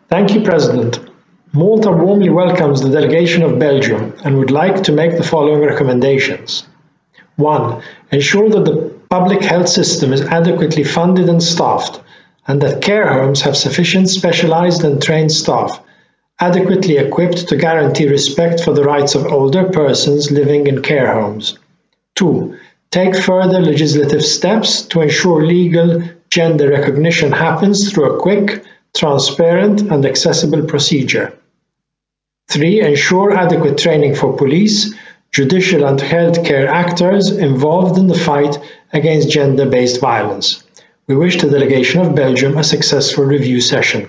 Thank you, President. Malta warmly welcomes the delegation of Belgium and would like to make the following recommendations. 1. Ensure that the public health system is adequately funded and staffed, and that care homes have sufficient specialized and trained staff, adequately equipped to guarantee respect for the rights of older persons living in care homes. 2. Take further legislative steps to ensure legal gender recognition happens through a quick, transparent and accessible procedure. 3. Ensure adequate training for police, judicial and healthcare actors involved in the fight against gender-based violence. We wish the delegation of Belgium a successful review session.